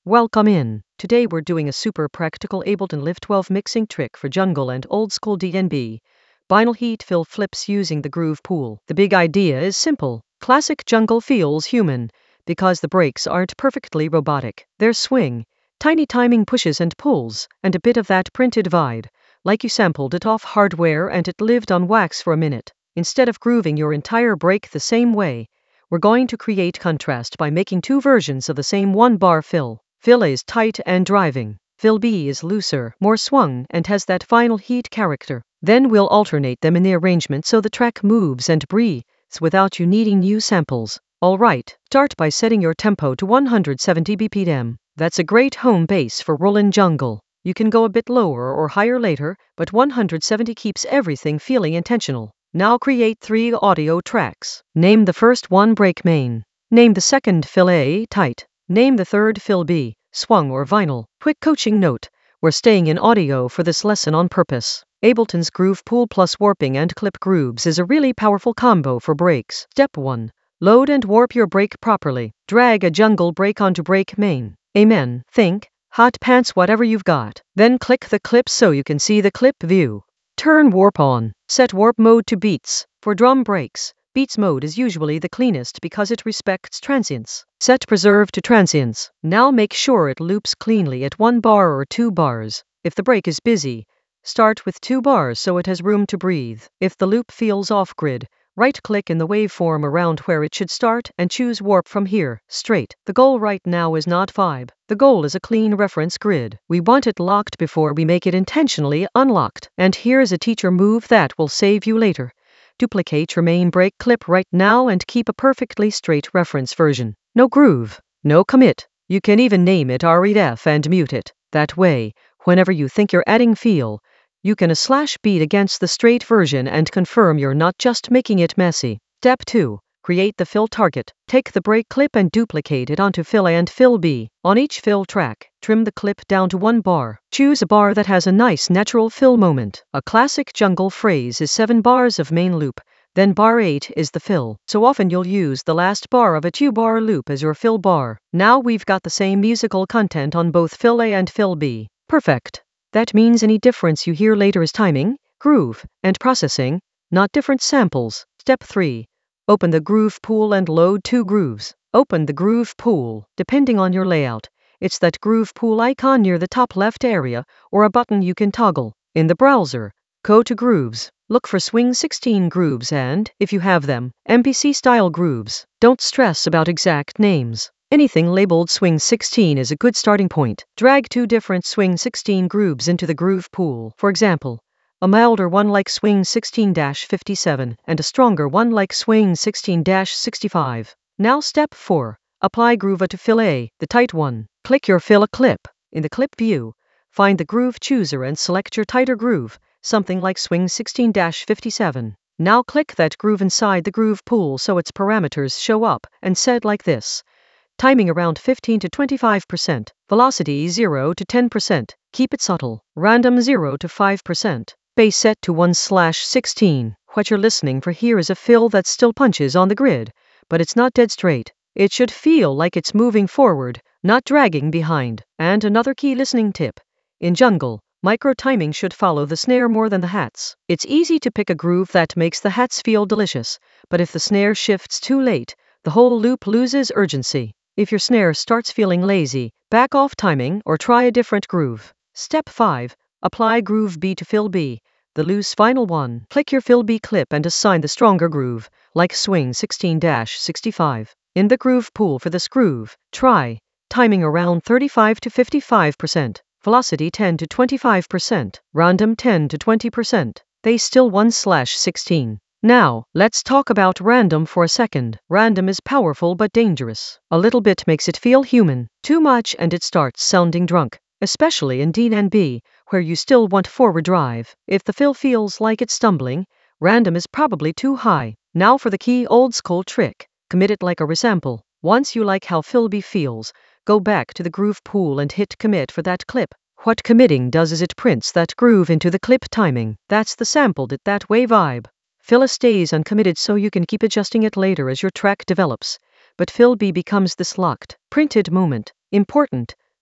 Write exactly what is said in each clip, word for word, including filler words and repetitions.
Welcome in. Today we're doing a super practical Ableton Live twelve mixing trick for jungle and old school D N B. Vinyl heat fill flips using the groove pool. The big idea is simple. Classic jungle feels human because the breaks aren't perfectly robotic. There's swing, tiny timing pushes and pulls, and a bit of that printed vibe, like you sampled it off hardware and it lived on wax for a minute. Instead of grooving your entire break the same way, we're going to create contrast by making two versions of the same one-bar fill. Fill A is tight and driving. Fill B is looser, more swung, and has that vinyl heat character. Then we'll alternate them in the arrangement so the track moves and breathes without you needing new samples. Alright, start by setting your tempo to one hundred seventy B P M. That's a great home base for rollin' jungle. You can go a bit lower or higher later, but one hundred seventy keeps everything feeling intentional. Now create three audio tracks. Name the first one break main. Name the second fill A tight. Name the third fill B, swung or vinyl. Quick coaching note. We're staying in audio for this lesson on purpose. Ableton's Groove Pool plus warping and clip grooves is a really powerful combo for breaks. Step one. Load and warp your break properly. Drag a jungle break onto break main. Amen. Think, hot pants whatever you've got. Then click the clip so you can see the clip view. Turn warp on. Set warp mode to beats. For drum breaks, beats mode is usually the cleanest because it respects transients. Set preserve to transients. Now make sure it loops cleanly at one bar or two bars. If the break is busy, start with two bars so it has room to breathe. If the loop feels off-grid, right-click in the waveform around where it should start and choose warp from here, straight. The goal right now is not vibe. The goal is a clean reference grid. We want it locked before we make it intentionally unlocked. And here's a teacher move that will save you later. Duplicate your main break clip right now and keep a perfectly straight reference version. No groove, no commit. You can even name it ref and mute it. That way, whenever you think you're adding feel, you can a slash beat against the straight version and confirm you're not just making it messy. Step two. Create the fill target. Take the break clip and duplicate it onto fill A and fill B. On each fill track, trim the clip down to one bar. Choose a bar that has a nice natural fill moment. A classic jungle phrase is seven bars of main loop, then bar eight is the fill. So often you'll use the last bar of a two-bar loop as your fill bar. Now we've got the same musical content on both fill A and fill B. Perfect. That means any difference you hear later is timing, groove, and processing, not different samples. Step three. Open the groove pool and load two grooves. Open the groove pool. Depending on your layout, it's that groove pool icon near the top left area or a button you can toggle. In the browser, go to Grooves. Look for Swing sixteen grooves and, if you have them, M P C-style grooves. Don't stress about exact names. Anything labeled Swing sixteen is a good starting point. Drag two different Swing sixteen grooves into the groove pool. For example, a milder one like Swing sixteen fifty-seven and a stronger one like Swing sixteen sixty-five. Now step four. Apply Groove A to fill A, the tight one. Click your fill A clip. In the clip view, find the groove chooser and select your tighter groove, something like Swing sixteen fifty-seven. Now click that groove inside the groove pool so its parameters show up and set like this. Timing around fifteen to twenty-five percent. Velocity zero to ten percent. Keep it subtle. Random zero to five percent. Bass set to one slash sixteen. What you're listening for here is a fill that still punches on the grid, but it's not dead straight. It should feel like it's moving forward, not dragging behind. And another key listening tip. In jungle, micro timing should follow the snare more than the hats. It's easy to pick a groove that makes the hats feel delicious, but if the snare shifts too late, the whole loop loses urgency. If your snare starts feeling lazy, back off timing or try a different groove. Step five. Apply Groove B to fill B, the loose final one. Click your fill B clip and assign the stronger groove, like Swing sixteen sixty-five. In the groove pool for this groove, try timing around thirty-five to fifty-five percent, velocity ten to twenty-five percent, random ten to twenty percent, bass still one slash sixteen. Now, let's talk about random for a second. Random is powerful but dangerous. A little bit makes it feel human. Too much and it starts sounding drunk, especially in D N B, where you still want forward drive. If the fill feels like it's stumbling, random is probably too high. Now for the key old school trick. Commit it like a resample. Once you like how fill B feels, go back to the groove pool and hit commit for that clip. What committing does is it prints that groove into the clip timing. That's the sampled it that way vibe. Fill A stays uncommitted so you can keep adjusting it later as your track develops, but fill B becomes this locked, printed moment. Important,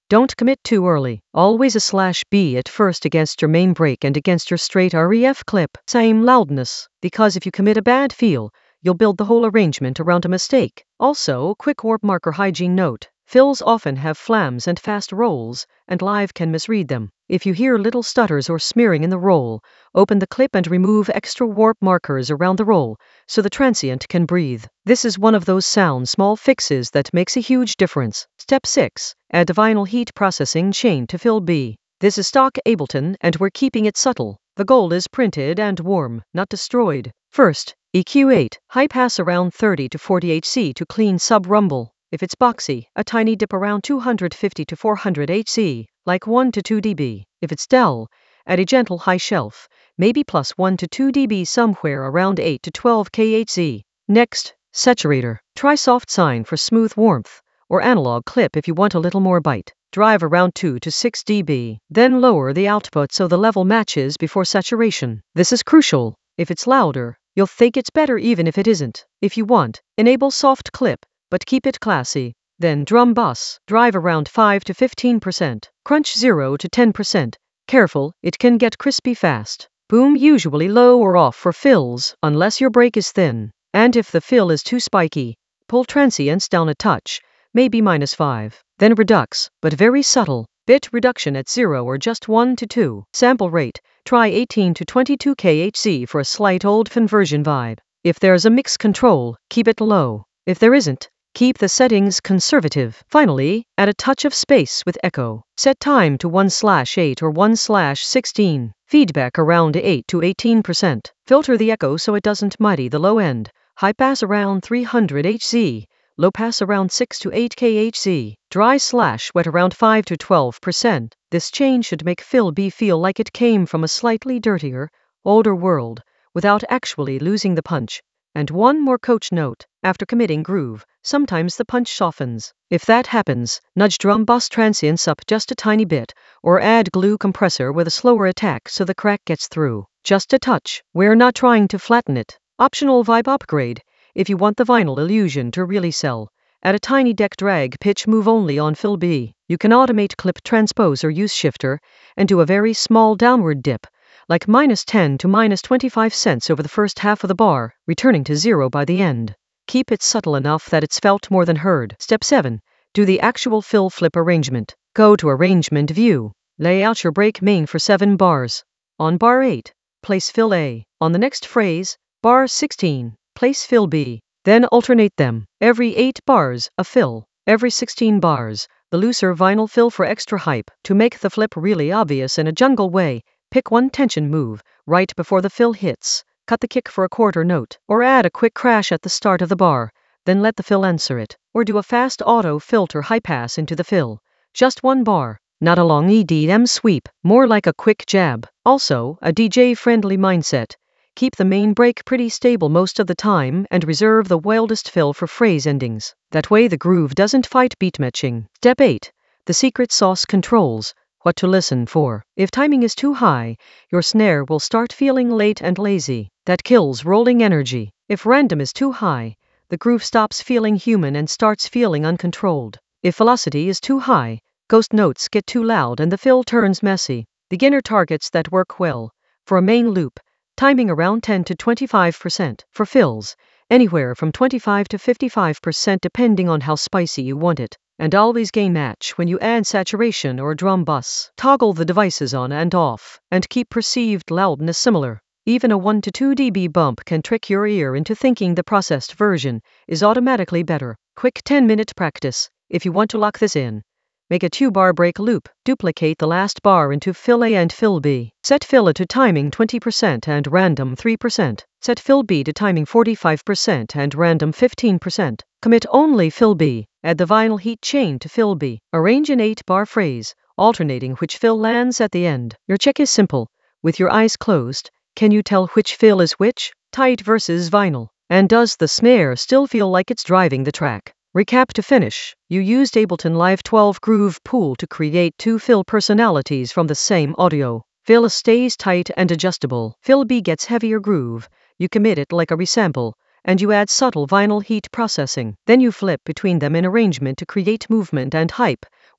Don't commit too early. Always a slash B at first against your main break and against your straight R E F clip. Same loudness, because if you commit a bad feel, you'll build the whole arrangement around a mistake. Also, quick warp marker hygiene note. Fills often have flams and fast rolls, and live can misread them. If you hear little stutters or smearing in the roll, open the clip and remove extra warp markers around the roll, so the transient can breathe. This is one of those sound small fixes that makes a huge difference. Step six. Add the vinyl heat processing chain to fill B. This is stock Ableton, and we're keeping it subtle. The goal is printed and warm, not destroyed. First, E Q eight, high pass around thirty to forty hertz to clean sub-rumble. If it's boxy, a tiny dip around two hundred fifty to four hundred hertz, like one to two decibels. If it's dull, add a gentle high shelf, maybe plus one to two decibels somewhere around eight to twelve kilohertz. Next, saturator. Try soft sine for smooth warmth, or analog clip if you want a little more bite. Drive around two to six decibels. Then lower the output so the level matches before saturation. This is crucial. If it's louder, you'll think it's better even if it isn't. If you want, enable soft clip, but keep it classy. Then drum bus. Drive around five to fifteen percent. Crunch zero to ten percent. Careful, it can get crispy fast. Boom usually low or off for fills, unless your break is thin. And if the fill is too spiky, pull transients down a touch, maybe minus five. Then redux, but very subtle. Bit reduction at zero or just one to two. Sample rate. Try eighteen to twenty-two kilohertz for a slight old conversion vibe. If there's a mix control, keep it low. If there isn't, keep the settings conservative. Finally, add a touch of space with echo. Set time to one slash eight or one slash sixteen. Feedback around eight to eighteen percent. Filter the echo so it doesn't muddy the low end. High pass around three hundred hertz. Low pass around six to eight kilohertz. Dry slash wet around five to twelve percent. This change should make Fill B feel like it came from a slightly dirtier, older world, without actually losing the punch. And one more coach note. After committing groove, sometimes the punch softens. If that happens, nudge drum bus transients up just a tiny bit, or add glue compressor with a slower attack so the crack gets through. Just a touch. We're not trying to flatten it. Optional vibe upgrade. If you want the vinyl illusion to really sell, add a tiny deck drag pitch move only on Fill B. You can automate clip transpose or use shifter, and do a very small downward dip, like minus ten to minus twenty-five cents over the first half of the bar, returning to zero by the end. Keep it subtle enough that it's felt more than heard. Step seven. Do the actual fill flip arrangement. Go to Arrangement View. Lay out your break main for seven bars. On bar eight, place Fill A. On the next phrase, bar sixteen, place Fill B. Then alternate them. Every eight bars, a fill. Every sixteen bars, the looser vinyl fill for extra hype. To make the flip really obvious in a jungle way, pick one tension move, right before the fill hits. Cut the kick for a quarter note, or add a quick crash at the start of the bar, then let the fill answer it. Or do a fast auto filter high pass into the fill. Just one bar, not a long E D M sweep, more like a quick jab. Also, a D J-friendly mindset. Keep the main break pretty stable most of the time and reserve the wildest fill for phrase endings. That way the groove doesn't fight beat matching. Step eight. The secret sauce controls. What to listen for. If timing is too high, your snare will start feeling late and lazy. That kills rolling energy. If random is too high, the groove stops feeling human and starts feeling uncontrolled. If velocity is too high, ghost notes get too loud and the fill turns messy. Beginner targets that work well. For a main loop, timing around ten to twenty-five percent. For fills, anywhere from twenty-five to fifty-five percent depending on how spicy you want it. And always gain match when you add saturation or drum bus. Toggle the devices on and off, and keep perceived loudness similar. Even a one to two decibel bump can trick your ear into thinking the processed version is automatically better. Quick ten minute practice. If you want to lock this in, make a two bar break loop. Duplicate the last bar into Fill A and Fill B. Set Fill A to timing twenty percent and random three percent. Set Fill B to timing forty-five percent and random fifteen percent. Commit only Fill B. Add the vinyl heat chain to Fill B. Arrange an eight bar phrase, alternating which fill lands at the end. Your check is simple. With your eyes closed, can you tell which fill is which? Tight versus vinyl. And does the snare still feel like it's driving the track? Recap to finish. You used Ableton Live twelve Groove Pool to create two fill personalities from the same audio. Fill A stays tight and adjustable. Fill B gets heavier groove. You commit it like a resample, and you add subtle vinyl heat processing. Then you flip between them in arrangement to create movement and hype,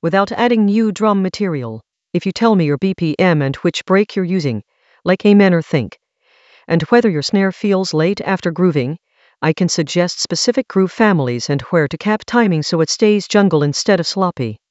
without adding new drum material. If you tell me your B P M and which break you're using, like Amen or Think, and whether your snare feels late after grooving, I can suggest specific groove families and where to cap timing so it stays jungle instead of sloppy.